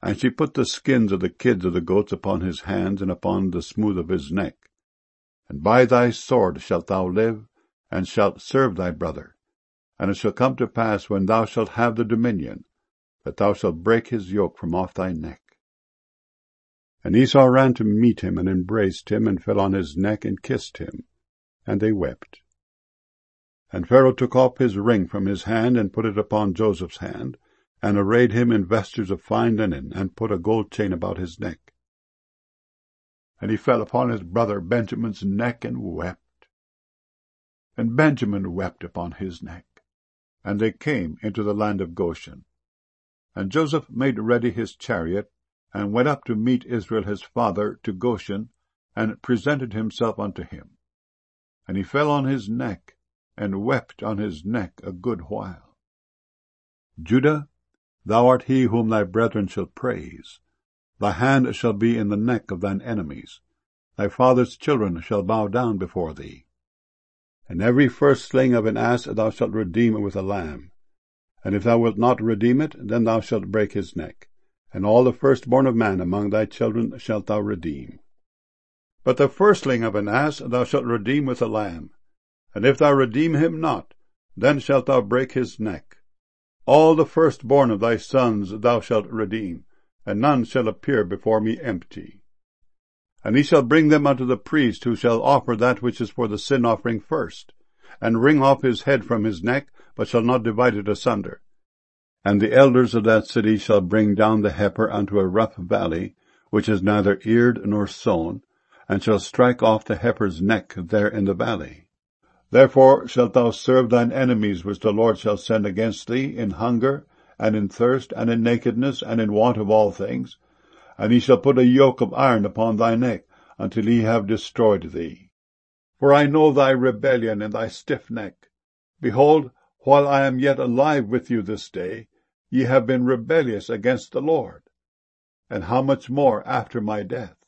And she put the skins of the kids of the goats upon his hands, and upon the smooth of his neck. And by thy sword shalt thou live, and shalt serve thy brother. And it shall come to pass, when thou shalt have the dominion, that thou shalt break his yoke from off thy neck. And Esau ran to meet him, and embraced him, and fell on his neck, and kissed him. And they wept. And Pharaoh took off his ring from his hand, and put it upon Joseph's hand, and arrayed him in vestures of fine linen, and put a gold chain about his neck. And he fell upon his brother Benjamin's neck, and wept. And Benjamin wept upon his neck. And they came into the land of Goshen. And Joseph made ready his chariot, and went up to meet Israel his father to Goshen, and presented himself unto him. And he fell on his neck, and wept on his neck a good while. Judah, thou art he whom thy brethren shall praise. Thy hand shall be in the neck of thine enemies. Thy father's children shall bow down before thee. And every firstling of an ass thou shalt redeem with a lamb. And if thou wilt not redeem it, then thou shalt break his neck. And all the firstborn of man among thy children shalt thou redeem. But the firstling of an ass thou shalt redeem with a lamb. And if thou redeem him not, then shalt thou break his neck. All the firstborn of thy sons thou shalt redeem, and none shall appear before me empty. And he shall bring them unto the priest, who shall offer that which is for the sin offering first, and wring off his head from his neck, but shall not divide it asunder. And the elders of that city shall bring down the heifer unto a rough valley, which is neither eared nor sown, and shall strike off the heifer's neck there in the valley. Therefore shalt thou serve thine enemies which the Lord shall send against thee, in hunger, and in thirst, and in nakedness, and in want of all things. And he shall put a yoke of iron upon thy neck, until he have destroyed thee. For I know thy rebellion and thy stiff neck. Behold, while I am yet alive with you this day, ye have been rebellious against the Lord. And how much more after my death?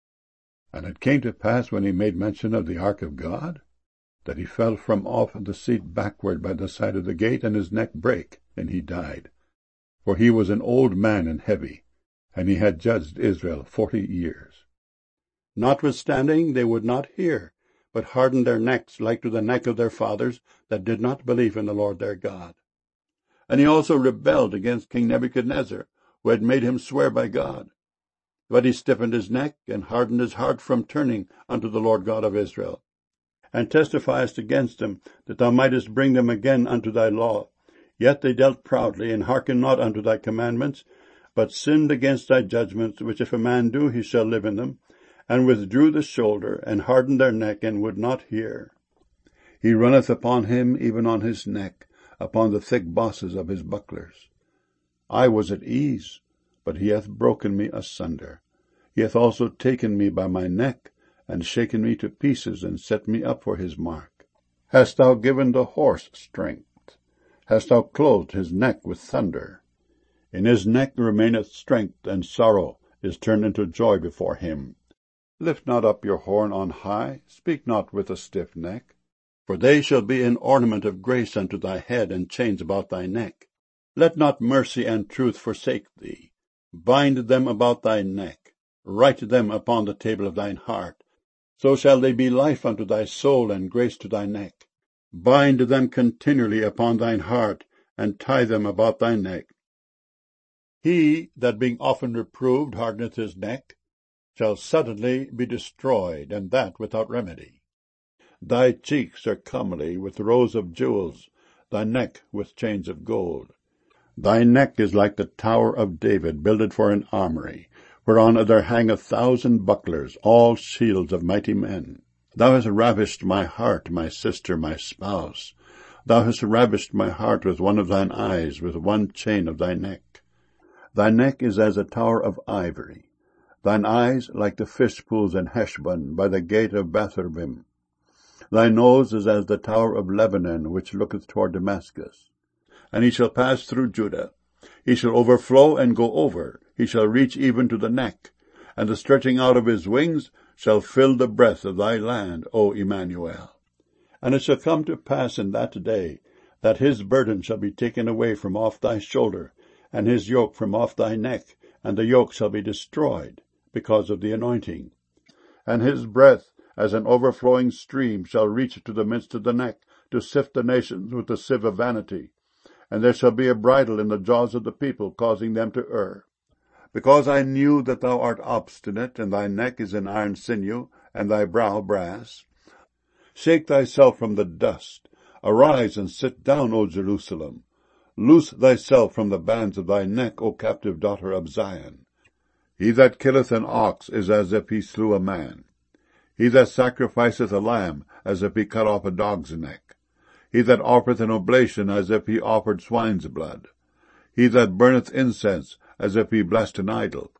And it came to pass, when he made mention of the ark of God, that he fell from off the seat backward by the side of the gate, and his neck brake, and he died. For he was an old man and heavy, and he had judged Israel 40 years. Notwithstanding they would not hear, but hardened their necks like to the neck of their fathers, that did not believe in the Lord their God. And he also rebelled against King Nebuchadnezzar, who had made him swear by God. But he stiffened his neck, and hardened his heart from turning unto the Lord God of Israel. And testifiest against them, that thou mightest bring them again unto thy law. Yet they dealt proudly, and hearkened not unto thy commandments, but sinned against thy judgments, which if a man do, he shall live in them, and withdrew the shoulder, and hardened their neck, and would not hear. He runneth upon him, even on his neck, upon the thick bosses of his bucklers. I was at ease, but he hath broken me asunder. He hath also taken me by my neck, and shaken me to pieces, and set me up for his mark. Hast thou given the horse strength? Hast thou clothed his neck with thunder? In his neck remaineth strength, and sorrow is turned into joy before him. Lift not up your horn on high, speak not with a stiff neck. For they shall be an ornament of grace unto thy head, and chains about thy neck. Let not mercy and truth forsake thee. Bind them about thy neck. Write them upon the table of thine heart. So shall they be life unto thy soul, and grace to thy neck. Bind them continually upon thine heart, and tie them about thy neck. He that being often reproved hardeneth his neck, shall suddenly be destroyed, and that without remedy. Thy cheeks are comely with rows of jewels, thy neck with chains of gold. Thy neck is like the tower of David, builded for an armory, whereon there hang 1,000 bucklers, all shields of mighty men. Thou hast ravished my heart, my sister, my spouse. Thou hast ravished my heart with one of thine eyes, with one chain of thy neck. Thy neck is as a tower of ivory, thine eyes like the fish pools in Heshbon, by the gate of Bethabim. Thy nose is as the tower of Lebanon, which looketh toward Damascus. And he shall pass through Judah. He shall overflow and go over. He shall reach even to the neck. And the stretching out of his wings shall fill the breadth of thy land, O Emmanuel. And it shall come to pass in that day, that his burden shall be taken away from off thy shoulder, and his yoke from off thy neck, and the yoke shall be destroyed, because of the anointing. And his breath, as an overflowing stream, shall reach to the midst of the neck, to sift the nations with the sieve of vanity. And there shall be a bridle in the jaws of the people, causing them to err. Because I knew that thou art obstinate, and thy neck is an iron sinew, and thy brow brass. Shake thyself from the dust. Arise and sit down, O Jerusalem. Loose thyself from the bands of thy neck, O captive daughter of Zion. He that killeth an ox is as if he slew a man. He that sacrificeth a lamb, as if he cut off a dog's neck. He that offereth an oblation, as if he offered swine's blood. He that burneth incense, as if he blessed an idol.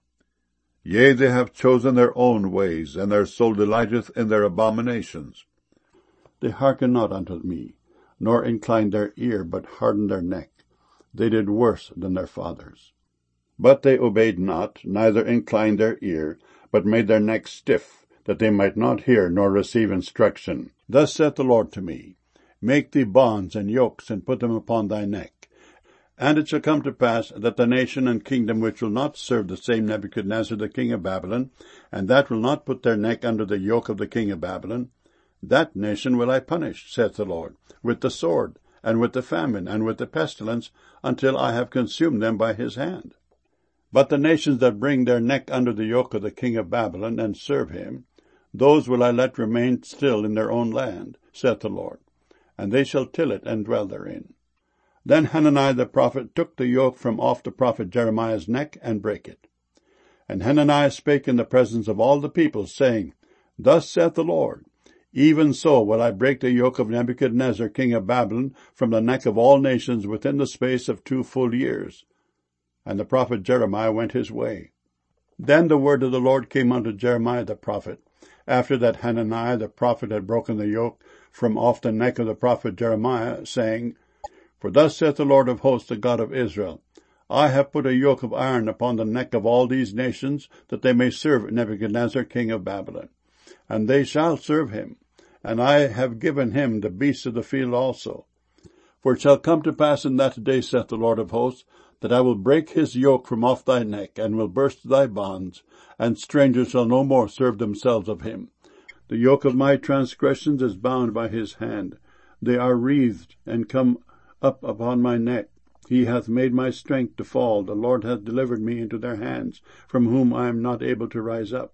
Yea, they have chosen their own ways, and their soul delighteth in their abominations. They hearken not unto me, nor incline their ear, but harden their neck. They did worse than their fathers. But they obeyed not, neither inclined their ear, but made their neck stiff, that they might not hear nor receive instruction. Thus saith the Lord to me, Make thee bonds and yokes, and put them upon thy neck. And it shall come to pass that the nation and kingdom which will not serve the same Nebuchadnezzar the king of Babylon, and that will not put their neck under the yoke of the king of Babylon, that nation will I punish, saith the Lord, with the sword, and with the famine, and with the pestilence, until I have consumed them by his hand. But the nations that bring their neck under the yoke of the king of Babylon, and serve him, those will I let remain still in their own land, saith the Lord, and they shall till it and dwell therein. Then Hananiah the prophet took the yoke from off the prophet Jeremiah's neck, and brake it. And Hananiah spake in the presence of all the people, saying, Thus saith the Lord, Even so will I break the yoke of Nebuchadnezzar king of Babylon from the neck of all nations within the space of 2 full years. And the prophet Jeremiah went his way. Then the word of the Lord came unto Jeremiah the prophet, after that Hananiah the prophet had broken the yoke from off the neck of the prophet Jeremiah, saying, For thus saith the Lord of hosts, the God of Israel, I have put a yoke of iron upon the neck of all these nations, that they may serve Nebuchadnezzar king of Babylon. And they shall serve him, and I have given him the beasts of the field also. For it shall come to pass in that day, saith the Lord of hosts, that I will break his yoke from off thy neck, and will burst thy bonds, and strangers shall no more serve themselves of him. The yoke of my transgressions is bound by his hand. They are wreathed, and come up upon my neck. He hath made my strength to fall. The Lord hath delivered me into their hands, from whom I am not able to rise up.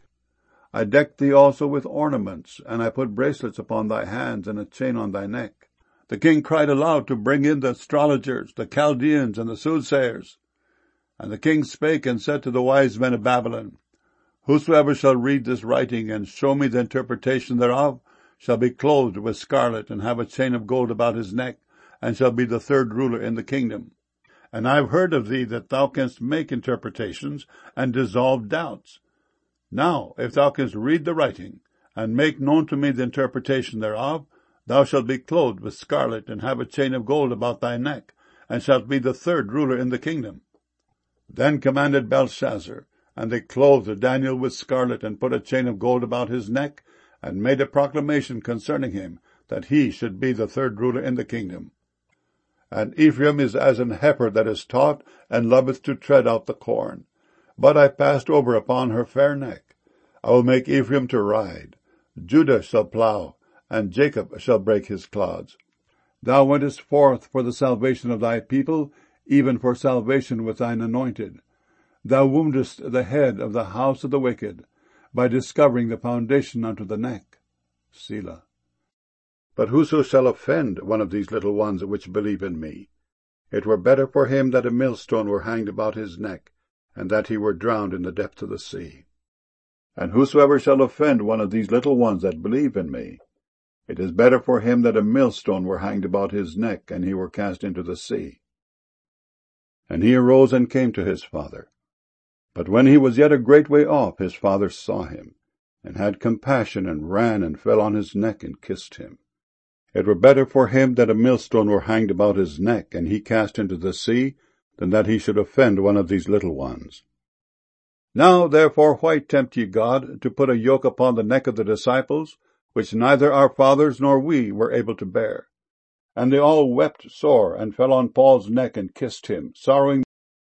I decked thee also with ornaments, and I put bracelets upon thy hands, and a chain on thy neck. The king cried aloud to bring in the astrologers, the Chaldeans, and the soothsayers. And the king spake and said to the wise men of Babylon, Whosoever shall read this writing, and show me the interpretation thereof, shall be clothed with scarlet, and have a chain of gold about his neck, and shall be the third ruler in the kingdom. And I have heard of thee that thou canst make interpretations, and dissolve doubts. Now, if thou canst read the writing, and make known to me the interpretation thereof, thou shalt be clothed with scarlet, and have a chain of gold about thy neck, and shalt be the third ruler in the kingdom. Then commanded Belshazzar, and they clothed Daniel with scarlet, and put a chain of gold about his neck, and made a proclamation concerning him, that he should be the third ruler in the kingdom. And Ephraim is as an heifer that is taught, and loveth to tread out the corn. But I passed over upon her fair neck. I will make Ephraim to ride. Judah shall plow, and Jacob shall break his clods. Thou wentest forth for the salvation of thy people, even for salvation with thine anointed. Thou woundest the head of the house of the wicked, by discovering the foundation unto the neck. Selah. But whoso shall offend one of these little ones which believe in me, it were better for him that a millstone were hanged about his neck, and that he were drowned in the depth of the sea. And whosoever shall offend one of these little ones that believe in me, it is better for him that a millstone were hanged about his neck, and he were cast into the sea. And he arose and came to his father. But when he was yet a great way off, his father saw him, and had compassion, and ran and fell on his neck and kissed him. It were better for him that a millstone were hanged about his neck, and he cast into the sea, than that he should offend one of these little ones. Now therefore why tempt ye God to put a yoke upon the neck of the disciples, which neither our fathers nor we were able to bear? And they all wept sore, and fell on Paul's neck and kissed him, sorrowing